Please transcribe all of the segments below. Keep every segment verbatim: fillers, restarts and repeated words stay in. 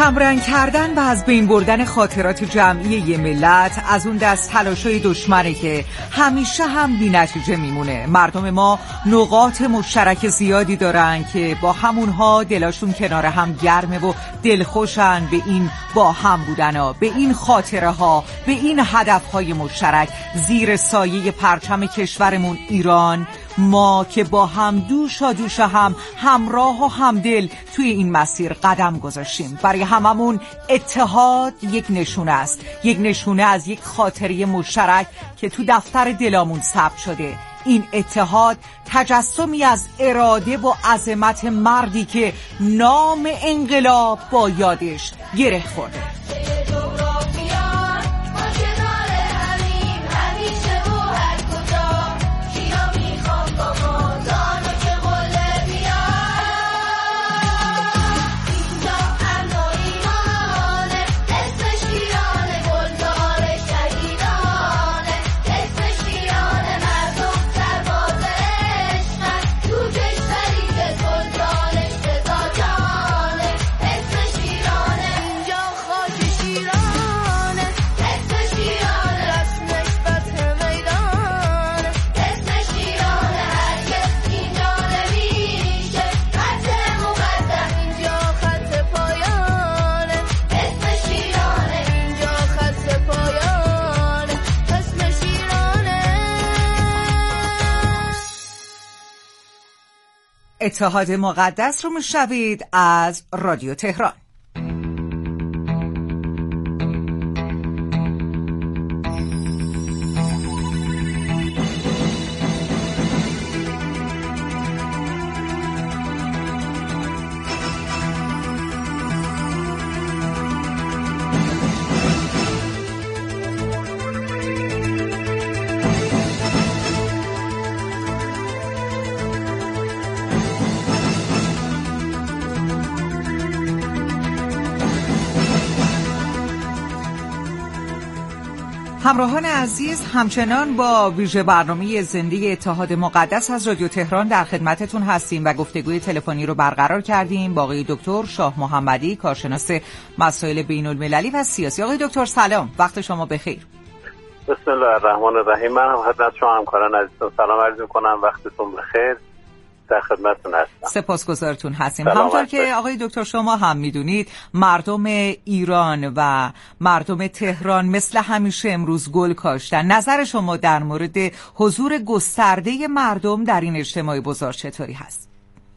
کمرنگ کردن و از بین بردن خاطرات جمعی یه ملت از اون دست تلاشای دشمنه که همیشه هم بی نتیجه میمونه. مردم ما نقاط مشترک زیادی دارن که با همونها دلاشون کنار هم گرمه و دلخوشن به این با هم بودن ها، به این خاطره ها، به این هدف های مشترک زیر سایه پرچم کشورمون ایران. ما که با هم دوشا دوشا هم همراه و همدل توی این مسیر قدم گذاشتیم. برای هممون اتحاد یک نشونه است، یک نشونه از یک خاطره مشترک که تو دفتر دلامون ثبت شده. این اتحاد تجسمی از اراده و عظمت مردی که نام انقلاب با یادش گره خورده. اتحاد مقدس رو میشنوید از رادیو تهران. همراهان عزیز، همچنان با ویژه برنامه زنده اتحاد مقدس از رادیو تهران در خدمتتون هستیم و گفتگوی تلفنی رو برقرار کردیم با آقای دکتر شاه محمدی، کارشناس مسائل بین المللی و سیاسی. آقای دکتر سلام، وقت شما بخیر. بسم الله الرحمن الرحیم. من هم خدمت شما همکاران عزیزتون سلام عرض می‌کنم، وقتتون بخیر، در خدمتتون هستم. سپاسگزارتون هستیم. همونطور که آقای دکتر شما هم میدونید، مردم ایران و مردم تهران مثل همیشه امروز گل کاشتن. نظر شما در مورد حضور گسترده مردم در این اجتماع بزرگ چطوری هست؟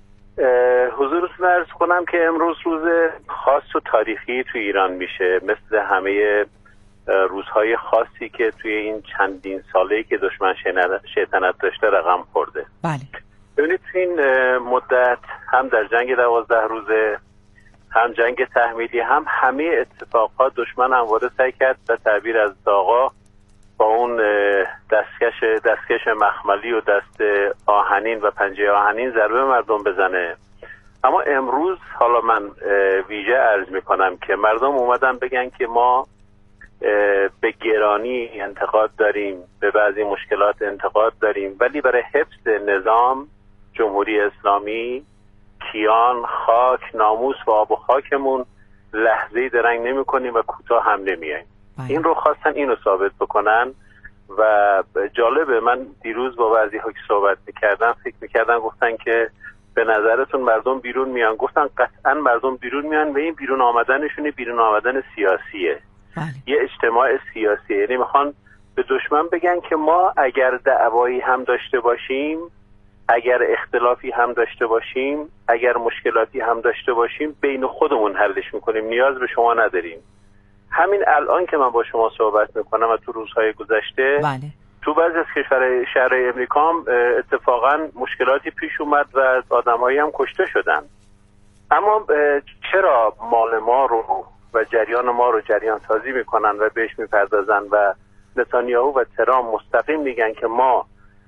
حضورتون عرض کنم که امروز روز خاص و تاریخی تو ایران میشه، مثل همه روزهای خاصی که توی این چندین ساله‌ای که دشمن شیطنت داشته رقم خورده. بله. ببینید تو این مدت هم در جنگ دوازده روزه، هم جنگ تحمیلی، هم همه اتفاقات دشمن همواره سعی کرد به تعبیر از آقا با اون دستکش دستکش مخملی و دست آهنین و پنجه آهنین ضربه مردم بزنه. اما امروز حالا من ویژه عرض میکنم که مردم اومدن بگن که ما به گرانی انتقاد داریم، به بعضی مشکلات انتقاد داریم، ولی برای حفظ نظام جمهوری اسلامی، کیان، خاک، ناموس و آب و خاکمون لحظه‌ای درنگ نمی کنیم و کوتاه هم نمیاییم. این رو خواستن اینو ثابت بکنن و جالبه، من دیروز با بعضی ها که صحبت میکردم فکر میکردن، گفتن که به نظرتون مردم بیرون میان؟ گفتن قطعا مردم بیرون میان و این بیرون آمدنشون بیرون آمدن سیاسیه. بله. یه اجتماع سیاسیه، یعنی میخوان به دشمن بگن که ما اگر دعوایی هم داشته باشیم، اگر اختلافی هم داشته باشیم، اگر مشکلاتی هم داشته باشیم، بین خودمون حلش میکنیم، نیاز به شما نداریم. همین الان که من با شما صحبت میکنم و تو روزهای گذشته بله. تو بعضی از کشورهای شهرهای امریکا هم اتفاقا مشکلاتی پیش اومد و آدمایی هم کشته شدن. اما چرا مال ما رو و جریان ما رو جریان سازی میکنن و بهش میپردازن و نتانیاهو و ترامپ مستقیم میگن که ما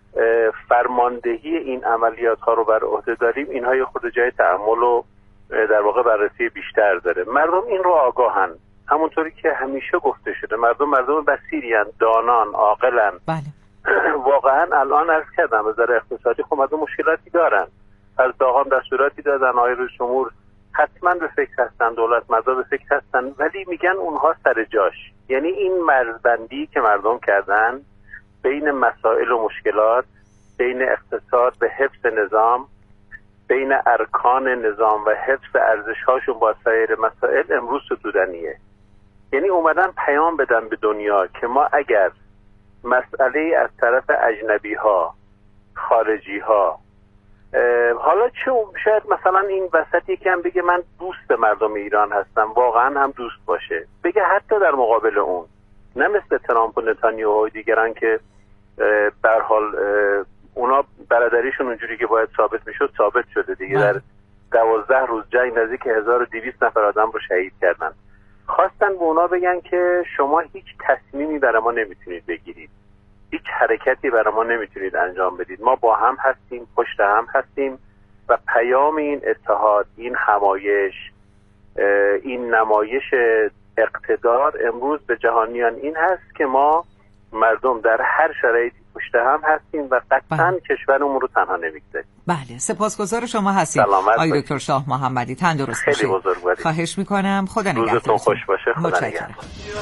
فرماندهی این عملیات ها رو بر عهده داریم؟ اینها خود جای تأمل و در واقع بررسی بیشتر داره. مردم این رو آگاهن، همونطوری که همیشه گفته شده مردم مردم بصیری هستند، دانان، عاقلن. بله. واقعا الان عرض کردم از نظر اقتصادی خب مردم مشکلاتی دارن. از داغان دستوراتی دادن، آقای رئیس جمهور حتما به فکر هستن، دولت مدار به فکر هستن، ولی میگن اونها سر جاش. یعنی این مرزبندی که مردم کردن بین مسائل و مشکلات، بین اقتصاد به حفظ نظام، بین ارکان نظام و حفظ ارزش‌هاشون با سایر مسائل، امروز ستودنیه. یعنی اومدن پیام بدن به دنیا که ما اگر مسئله از طرف اجنبی‌ها، خارجی‌ها، حالا چه شاید مثلا این وسط یکم بگه من دوست مردم ایران هستم، واقعا هم دوست باشه، بگه حتی در مقابل اون، نه مثل ترامپ و نتانیاهو و دیگران که به هر حال اونا برادریشون اونجوری که باید ثابت میشد ثابت شده دیگه. در دوازده روز جنگ نزدیک هزار و دویست نفر آدم رو شهید کردن. خواستن به اونا بگن که شما هیچ تصمیمی برای ما نمیتونید بگیرید، هیچ حرکتی برای ما نمیتونید انجام بدید، ما با هم هستیم، پشت هم هستیم و پیام این اتحاد، این همایش، این نمایش اقتدار امروز به جهانیان این هست که ما مردم در هر شرایطی پشت هم هستیم و قطعاً کشورمون رو تنها نمیگذاریم. بله، سپاسگزار شما هستید آقای دکتر شاه محمدی. تندرست باشید. خیلی بزرگوارید. خواهش میکنم. خدا نگهدارتون. روزتون خوش باشه. خدا نگهدار.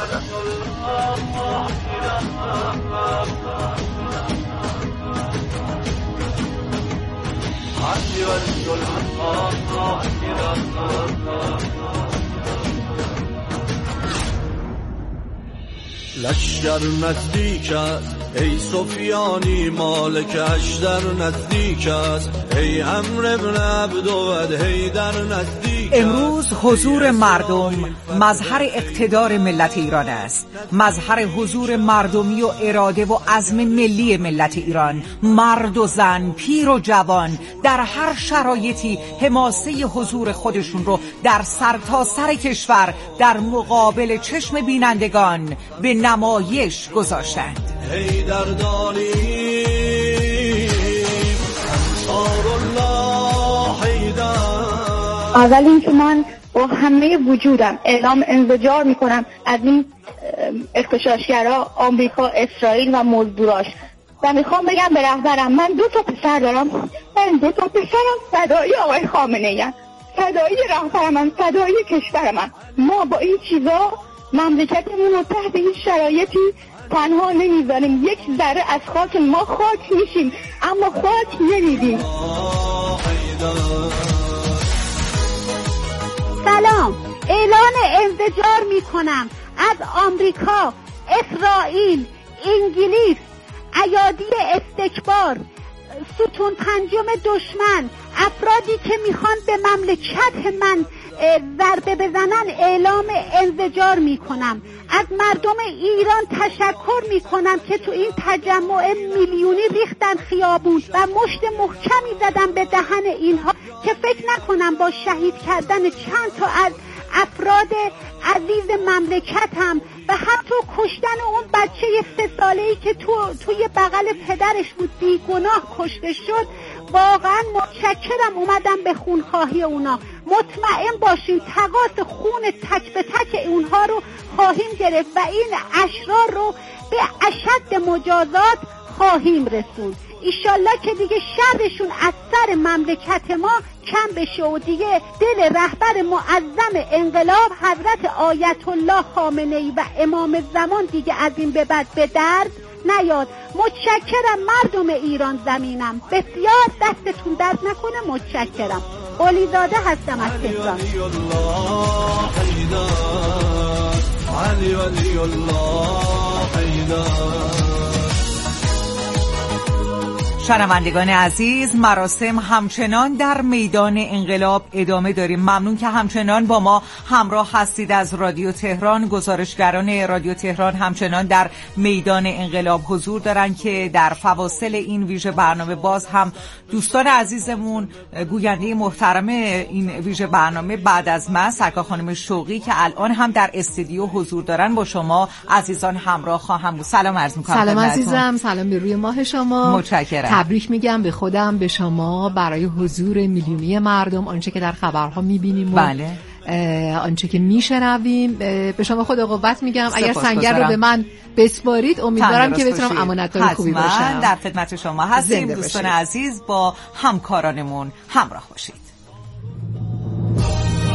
لشکر نزدیک است ای سفیانی، مالکش در نزدیک است ای عمرو ابن عبدود، هی در نزدیک. امروز حضور مردم مظهر اقتدار ملت ایران است، مظهر حضور مردمی و اراده و عزم ملی ملت ایران. مرد و زن، پیر و جوان در هر شرایطی حماسه حضور خودشون رو در سرتاسر کشور در مقابل چشم بینندگان به نمایش گذاشتند. ای در داریم انصار الله حیدر. اول اینکه من با همه وجودم اعلام انزجار میکنم از این اغتشاشگرا آمریکا، اسرائیل و مزدوراش و میخوام بگم به رهبرم من دو تا پسر دارم، من دو تا پسرم فدایی آقای خامنه‌ای ام، فدایی رهبرم ام، فدایی کشورم ام. ما با این چیزا مملکتمون رو تحت این شرایطی تنها نمیذاریم. یک ذره از خاک ما خاک میشیم اما خاک نمیدیم. سلام، اعلان انزجار میکنم از آمریکا، اسرائیل، انگلیس، ایادی استکبار، ستون پنجم دشمن، افرادی که میخوان به مملکت من ضربه بزنن اعلام انزجار میکنم. از مردم ایران تشکر میکنم که تو این تجمع میلیونی ریختن خیابون و مشت محکمی زدن به دهن اینها که فکر نکنم با شهید کردن چند تا از افراد عزیز مملکتم و حتی کشتن اون بچه سه ساله‌ای که تو توی بغل پدرش بود بیگناه کشته شد، واقعا متشکرم. اومدم به خونخواهی اونا. مطمئن باشین تقاص خون تک به تک اونها رو خواهیم گرفت و این اشرار رو به اشد مجازات خواهیم رسوند. ایشالله که دیگه شرشون از سر مملکت ما کم بشه و دیگه دل رهبر معظم انقلاب حضرت آیت الله خامنه‌ای و امام زمان دیگه از این به بعد به درد نیاد. متشکرم مردم ایران زمینم، بسیار دستتون درد نکنه. متشکرم. قلیزاده هستم از تهران. علی ولی الله حیدر. شنوندگان عزیز، مراسم همچنان در میدان انقلاب ادامه داریم. ممنون که همچنان با ما همراه هستید. از رادیو تهران، گزارشگران رادیو تهران همچنان در میدان انقلاب حضور دارن که در فواصل این ویژه برنامه باز هم دوستان عزیزمون، گوینده محترم این ویژه برنامه بعد از من، سرکار خانم شوقی که الان هم در استودیو حضور دارن، با شما عزیزان همراه خواهم بود. سلام عرض می‌کنم. سلام عزیزم، سلام به روی ماه شما. متشکرم. تبریک میگم به خودم، به شما برای حضور میلیونی مردم، آنچه که در خبرها میبینیم و بله. آنچه که میشنویم. به شما خود قوت میگم. اگر سنگر رو به من بسپارید امیدوارم که بتونم امانتدار خوبی باشم. حتما در خدمت شما هستیم. دوستان عزیز، با همکارانمون همراه باشید.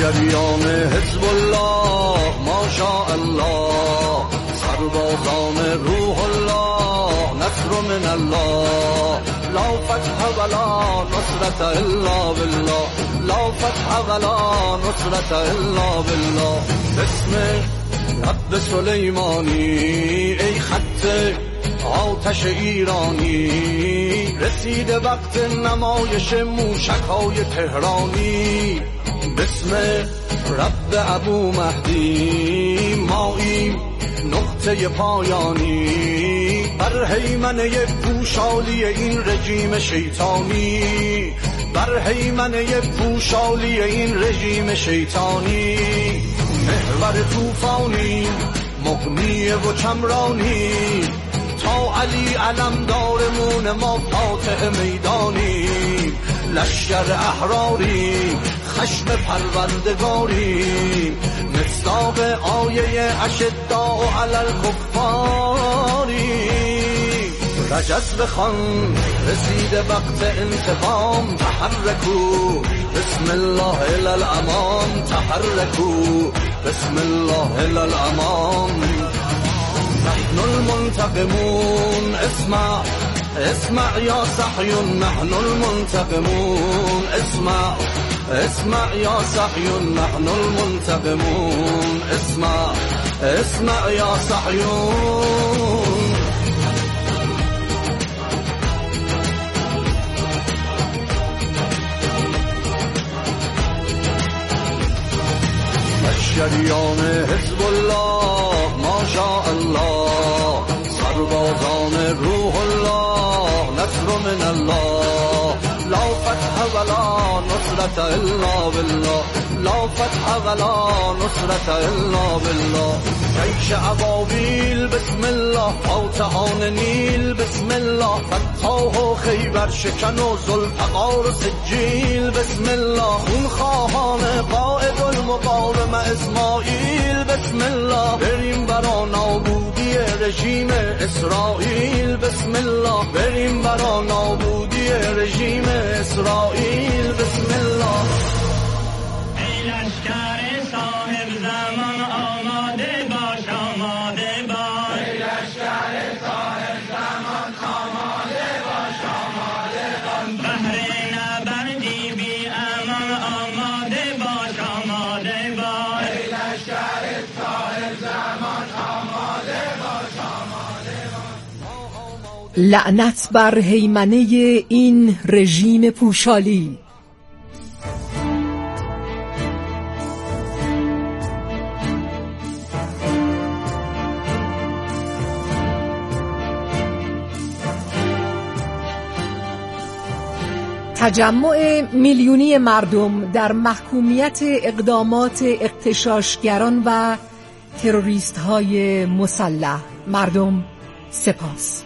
لشکریان حزب الله ماشاءالله، سربازان روح الله نصر من الله، لا فتح ولا نصرت الا بالله، لا فتح ولا نصرت الا بالله. بسم رب سلیمانی ای خط آتش ایرانی، رسیده وقت نمایش موشک‌های تهرانی. بسم رب ابو مهدی ماییم نقطه پایانی، بر هیمنه پوشالی این رژیم شیطانی، بر هیمنه پوشالی این رژیم شیطانی. محور طوفانی مغنی و کمرانی، تا علی علمدارمون ما فاتح میدانی. لشکر احراری خشم پروردگاری، مصداق آیه اشداء علی الکفاری. رجز بخوان رسید وقت انتقام، تحرکو بسم الله الی الامام، تحرکو بسم الله الی الامام. نحن المنتقمون اسمع اسمع یا صحیون، نحن المنتقمون اسمع اسمع یا صحیون، نحن المنتقمون اسمع اسمع یا صحیون. لشکریان حزب الله ماشاءالله، سربازان روح الله نصر من الله، لا فتح ولا نصرت الا بالله، لا فتح ولا نصرت الا بالله. جیش ابابیل بسم الله، فاتحان نیل بسم الله، فتاح و خیبر شکن و ذوالفقار و سجیل بسم الله. خون خواهان قائد المقاوم اسماعیل بسم الله، بریم برا نابودی رژیم اسرائیل بسم الله، بریم برا نابودی رژیم اسرائیل بسم الله. ای لشکر صاحب زمان آماده باش، آماده باش. ای لشکر صاحب زمان آماده باش، آماده باش. بهر نبردی بی امان آماده باش، آماده باش. ای لشکر صاحب زمان آماده باش، آماده باش. لعنت بر هیمنه این رژیم پوشالی. تجمع میلیونی مردم در محکومیت اقدامات اغتشاشگران و تروریست‌های مسلح. مردم سپاس.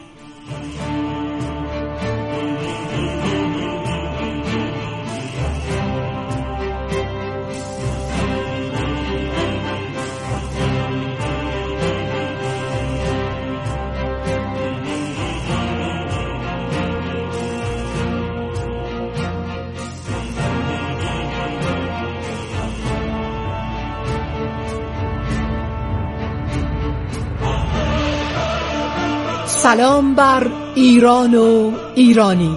سلام بر ایران و ایرانی.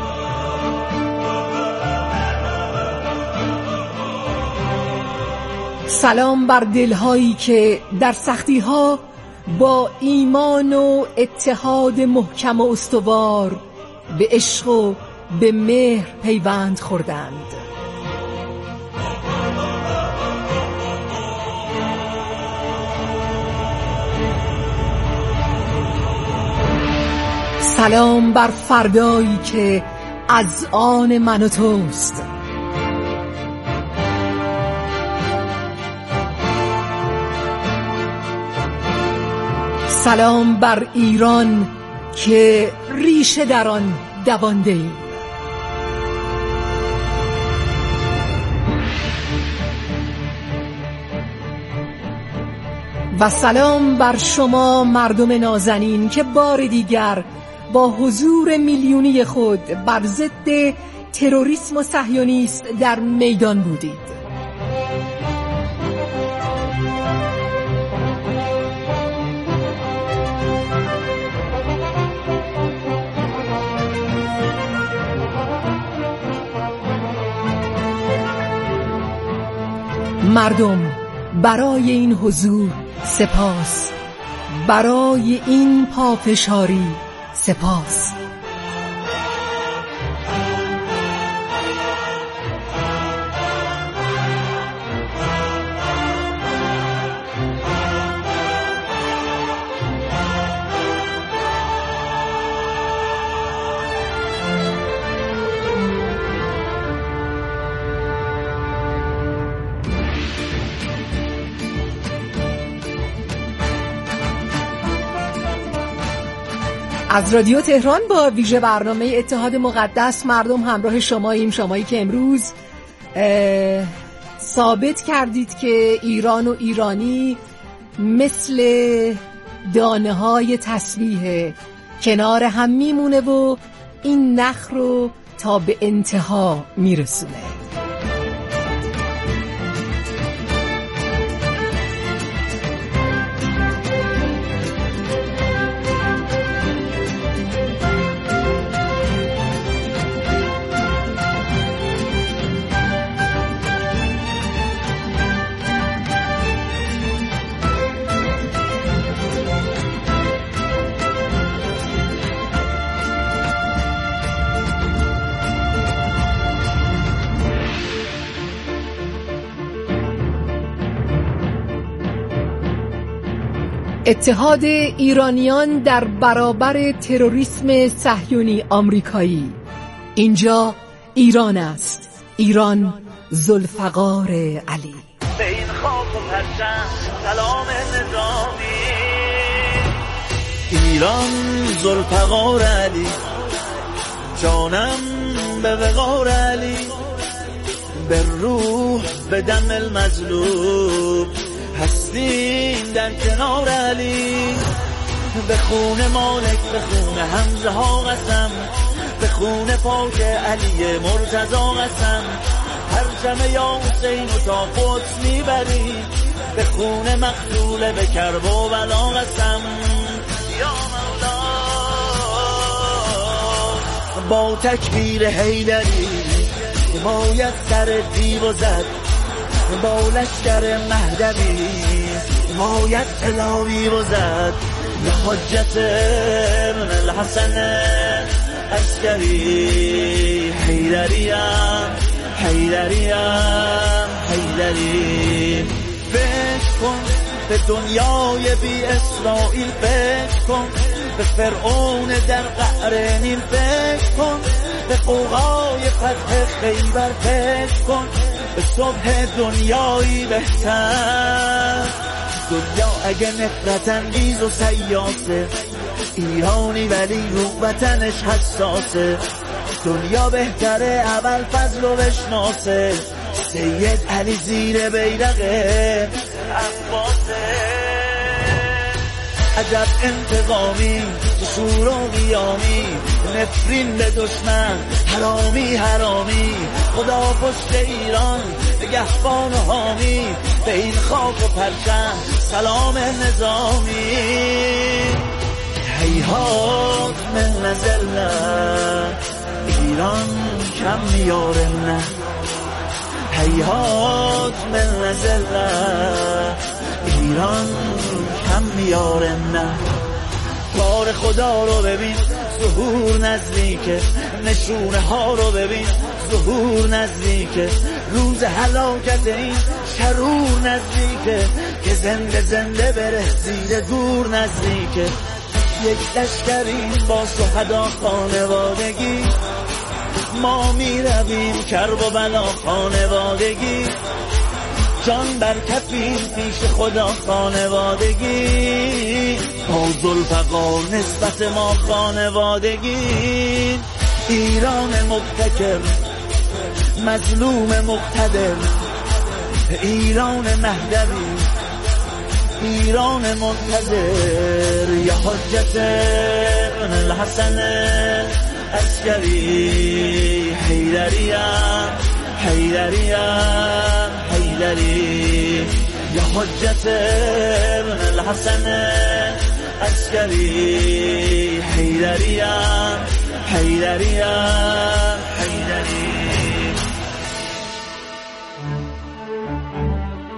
سلام بر دلهایی که در سختی‌ها با ایمان و اتحاد محکم و استوار به عشق و به مهر پیوند خوردند. سلام بر فردایی که از آن من و توست. سلام بر ایران که ریشه در آن دوانده ایم. و سلام بر شما مردم نازنین که بار دیگر با حضور میلیونی خود بر ضد تروریسم و صهیونیست در میدان بودید. مردم برای این حضور سپاس، برای این پافشاری سپاس. از رادیو تهران با ویژه برنامه اتحاد مقدس مردم همراه شماییم، شمایی که امروز ثابت کردید که ایران و ایرانی مثل دانه های تسبیح کنار هم میمونه و این نخ رو تا به انتها میرسونه. اتحاد ایرانیان در برابر تروریسم صهیونی آمریکایی. اینجا ایران است، ایران ذوالفقار علی. به این خاک و پرچم سلام نظامی، ایران ذوالفقار علی، جانم به وقار علی، به روح به دم المظلوم هستیم در کنار علی. به خون مالک به خون حمزه ها قسم، به خون پاک علی مرتضی قسم، پرچم یا حسین و تا قدس میبریم، به خون مقتول به کرب و بلا قسم. یا مولا با تکبیر حیدری حمایت سر دیو زد، با لشکر مهدوی حمایت الهی و زد، به حجت ابن الحسن عسکری حیدریم حیدریم حیدری. فکر کن به دنیای بی اسرائیل، فکر کن به فرعون در قعر نیل، فکر کن به قوقای فتح خیبر، فکر کن به صبح دنیایی بهتر. دنیا اگه نفرت انگیز و سیاسه، ایرانی ولی رو وطنش حساسه. دنیا بهتره اول فضل رو بشناسه، سید علی زیر بیرقه عباسه. عجب انتقامی شور و قیامی، نفرین به دشمن حرامی حرامی. خدا پشت ایران نگهبان و حامی، به این خاک و پرچم سلام نظامی. هیهات من نزلنا ایران کم میاره نه، هیهات من نزلنا ایران کم میاره نه. کار خدا رو ببین ظهور نزدیکه، نشونه ها رو ببین ظهور نزدیکه، روز هلاکت این شرور نزدیکه، که زنده زنده بره زیر دور نزدیکه. یک لشکریم با شهدا خانوادگی، ما می رویم کرب و بلا خانوادگی، جان بر کفیم پیش خدا خانوادگی. با ذوالفقار نسبت ما خانوادگی. ایران مبتکر مظلوم مقتدر، ایران مهدوی ایران منتظر. یا حجت ابن الحسن عسکری حیدریم حیدریم حیدری. یا حجت ابن الحسن عسکری حیدریم حیدریم حیدری.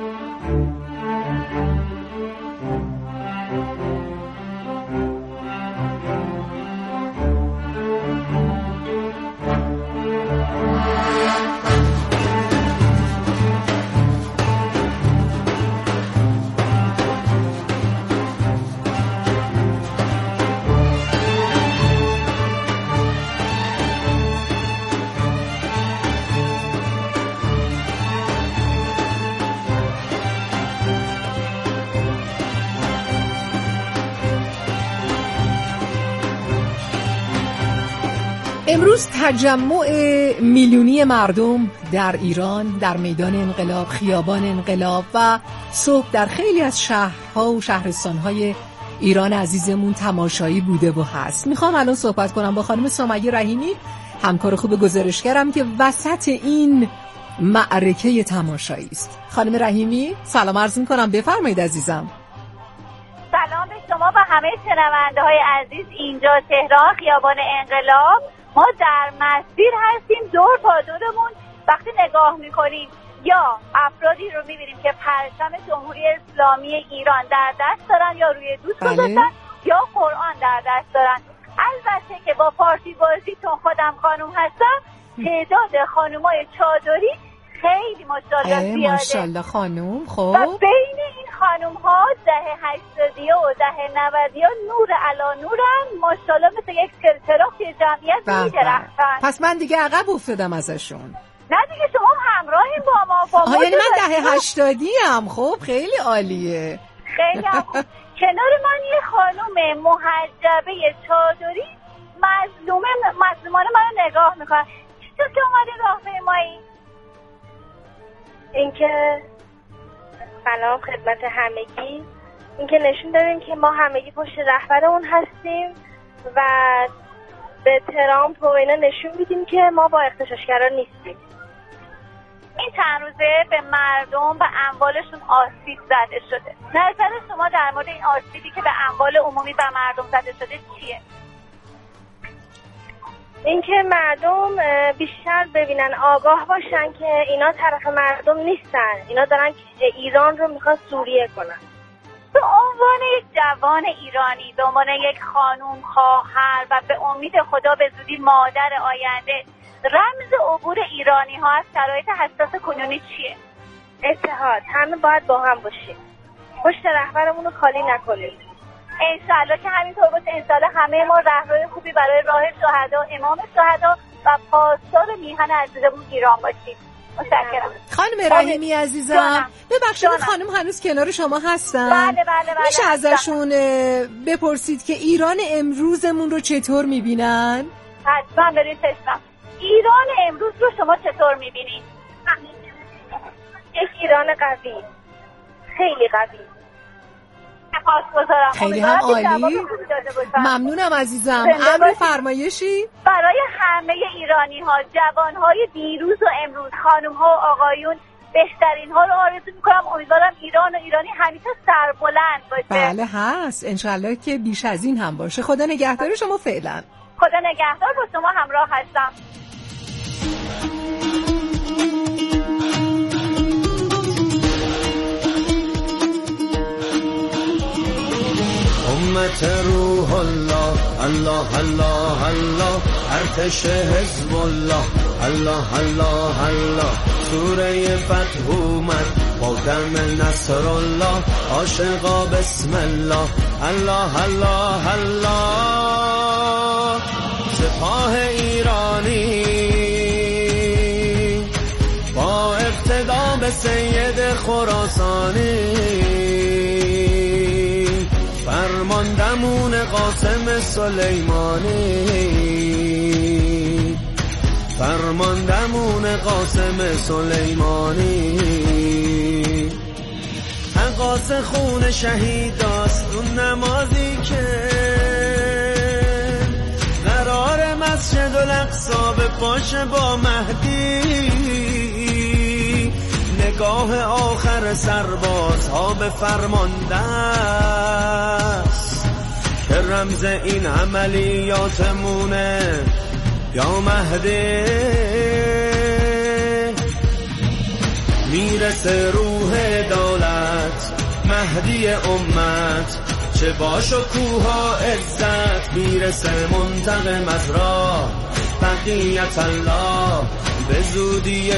امروز تجمع میلیونی مردم در ایران در میدان انقلاب، خیابان انقلاب و صبح در خیلی از شهرها و شهرستانهای ایران عزیزمون تماشایی بوده و هست. میخوام الان صحبت کنم با خانم سمیه رحیمی، همکار خوب گزارشگرم که وسط این معرکه تماشایی است. خانم رحیمی سلام عرض میکنم، بفرمایید عزیزم. سلام به شما و همه شنونده های عزیز. اینجا تهران خیابان انقلاب، ما در مسیر هستیم. دور تا دورمون وقتی نگاه میکنیم یا افرادی رو میبینیم که پرچم جمهوری اسلامی ایران در دست دارن یا روی دوست گذاشتن یا قرآن در دست دارن. البته که با پارتی بازی چون خودم خانوم هستم، تعداد خانومای چادری خیلی ماشاءالله زیاده. ماشاءالله خانوم. خب و بین این خانوم ها دهه هشتادی و دهه نودی ها نور علا نورن، ماشاءالله مثل یک چراغ توی جمعیت میدرخشن. پس من دیگه عقب افتادم ازشون. نه دیگه شما همراهیم با ما. با ما یعنی من دهه هشتادی هم. خب خیلی عالیه. خیلی هم خوب. کنار من یه خانوم محجبه چادری مظلومه مظلومانه منو نگاه میکنه. چطور که اومده راهپیمایی؟ اینکه سلام خدمت همگی، اینکه نشون دادیم که ما همگی پشت رهبرمون هستیم و به ترامپ و اینا نشون میدیم که ما با اغتشاشگران نیستیم. این چند روزه به مردم و اموالشون آسیب زده شده. نظر شما در مورد این آسیبی که به اموال عمومی و مردم زده شده چیه؟ اینکه مردم بیشتر ببینن، آگاه باشن که اینا طرف مردم نیستن، اینا دارن که ایران رو میخوان سوریه کنن. به عنوان یک جوان ایرانی، به عنوان یک خانوم خواهر و به امید خدا به زودی مادر آینده، رمز عبور ایرانی ها از شرایط حساس کنونی چیه؟ اتحاد. همه باید با هم باشیم، پشت رهبرمون رو خالی نکنیم. انشالله که همینطور باشه. انشالله همه ما رهروی خوبی برای راه شهدا، امام شهدا و پاسدار میهن عزیزمون ایران باشیم. متشکرم. خانم رحیمی عزیزم، ببخشید خانم هنوز کنار شما هستن؟ بله بله بله. میشه ازشون بپرسید که ایران امروزمون رو چطور میبینن؟ حتما برید چشمم. ایران امروز رو شما چطور میبینید؟ یک ایران قوی، خیلی قوی. خیلی هم عالی. ممنونم عزیزم. امر فرمایشی برای همه ایرانی ها، جوان های دیروز و امروز، خانم ها و آقایون، بهترین ها رو آرزو میکنم. امیدوارم ایران و ایرانی همیشه سربلند باشه. بله هست، انشالله که بیش از این هم باشه. خدا نگهدار شما. فعلا خدا نگهدار. با شما همراه هستم. امت روح الله، الله الله الله، ارتش حزب الله، الله الله الله، سوره فتح اومد با دم نصر الله، عاشقا بسم الله، الله الله الله. سپاه ایرانی با اقتدا به سید خراسانی، فرماندمون قاسم سلیمانی، فرماندمون قاسم سلیمانی. حقاس خون شهیداست اون نمازی که قرار مسجد الاقصی به پاش با مهدی، نگاه آخر سربازها به فرمانده است که رمز این عملیاتمونه یا مهدی. میرسه روح دولت مهدی امت، چه با شکوها عزت، میرسه منتقم از راه بقیت الله، به زودی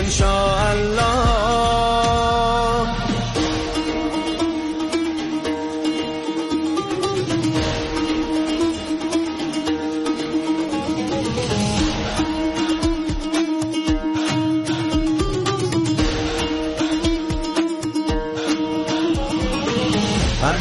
انشاءالله.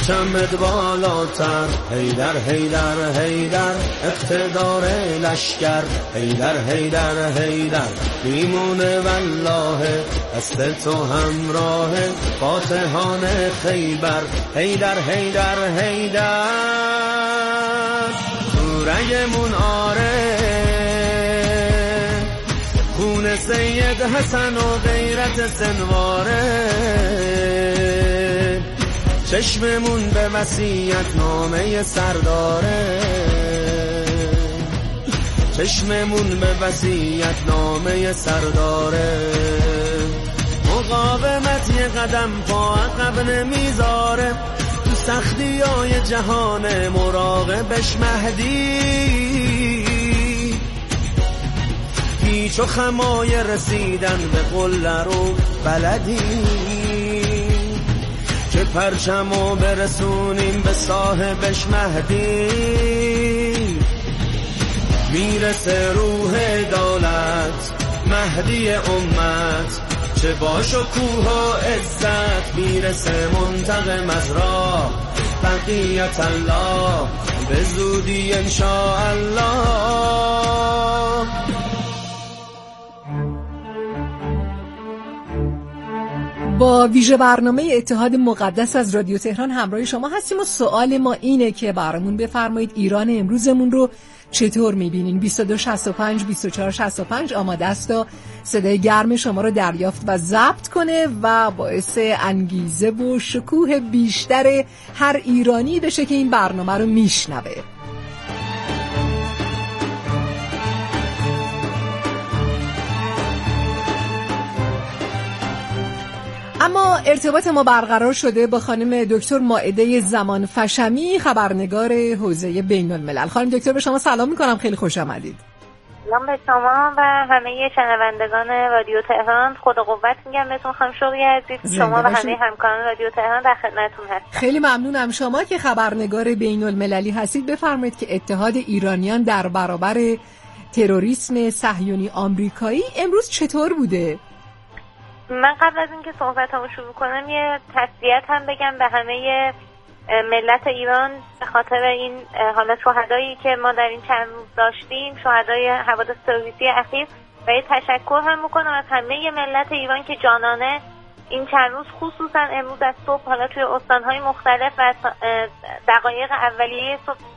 پرچمت بالاتر، حیدر حیدر حیدر اقتدار لشکر، حیدر حیدر حیدر میمونه والله، دست تو همراه فاتحان خیبر، حیدر حیدر حیدر تو رگمون آره، خون سید حسن و غیرت سنواره، چشممون به وصیت نامه سرداره، چشممون به وصیت نامه سرداره، مقاومت یه قدم پا عقب نمیذاره، تو سختی های جهان مراقبش مهدی، پیچ و خمای رسیدن به قله رو بلدی، که پرچمو برسونیم به صاحبش مهدی، میرسه روح دولت مهدی امت، چه با شکوه و عزت، میرسه منتقم از راه بقیت الله، به زودی انشاءالله. با ویژه برنامه اتحاد مقدس از رادیو تهران همراه شما هستیم و سوال ما اینه که برامون بفرمایید ایران امروزمون رو چطور میبینین؟ بیست و دو شصت و پنج بیست و چهار شصت و پنج آماده است تا صدای گرم شما رو دریافت و ضبط کنه و باعث انگیزه و شکوه بیشتر هر ایرانی بشه که این برنامه رو میشنوه. اما ارتباط ما برقرار شده با خانم دکتر مائده زمان فشمی، خبرنگار حوزه بین الملل. خانم دکتر به شما سلام میکنم، خیلی خوش آمدید. سلام به شما و همه شنوندگان رادیو تهران. خدا قوت میگم بهتون خانم شوقی عزیز، شما و همه همکاران رادیو تهران در خدمتتون هستم. خیلی ممنونم. شما که خبرنگار بین المللی هستید بفرمایید که اتحاد ایرانیان در برابر تروریسم صهیونی آمریکایی امروز چطور بوده؟ من قبل از اینکه صحبتمو شروع کنم یه تسلیت هم بگم به همه ملت ایران به خاطر این حالت شهدایی که ما در این چند روز داشتیم، شهدای حوادث تروریستی اخیر، و یه تشکر هم میکنم از همه ملت ایران که جانانه این چند روز خصوصا امروز از صبح حالا توی استانهای مختلف و دقایق اولیه صبح